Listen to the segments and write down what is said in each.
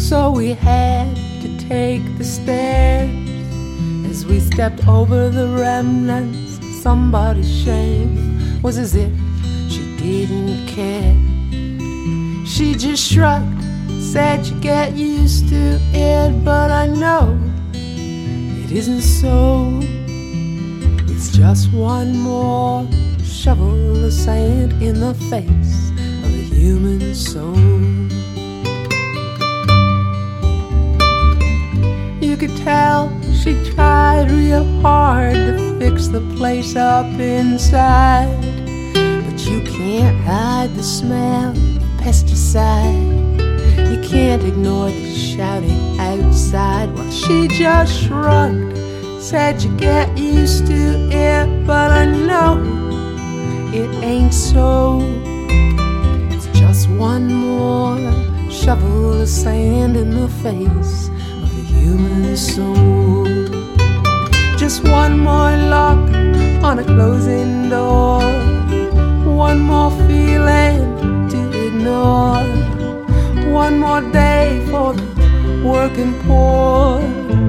So we had to take the stairs as we stepped over the remnants of somebody's shame. Was as if she didn't care. She just shrugged, said you get used to it, but I know it isn't so. It's just one more shovel of sand in the face of a human soul. You could tell she tried real hard to fix the place up inside, but you can't hide the smell of pesticide. You can't ignore the shouting outside. Well, she just shrugged, said you get used to it, but I know it ain't so. It's just one more shovel of sand in the face of the human soul. Just one more lock on a closing door, one more feeling to ignore, one more day for the working poor.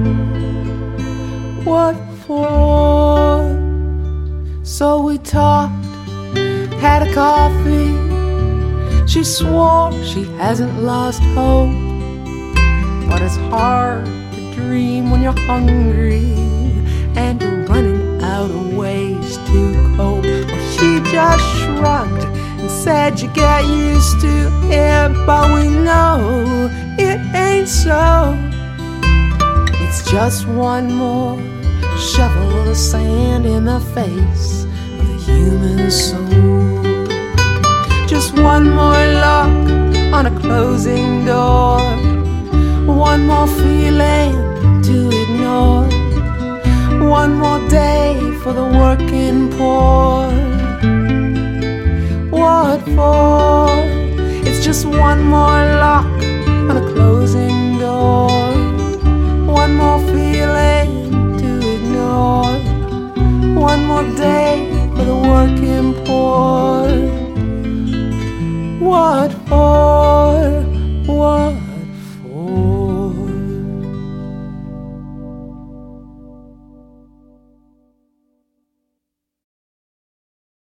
What for? So we talked, had a coffee. She swore she hasn't lost hope, but it's hard to dream when you're hungry and you're running out of ways to cope. Well, she just shrugged and said you get used to it, but we know it ain't so. It's just one more shovel of sand in the face of the human soul. Just one more lock on a closing door, one more feeling to ignore, one more day for the working poor. What for? It's just one more lock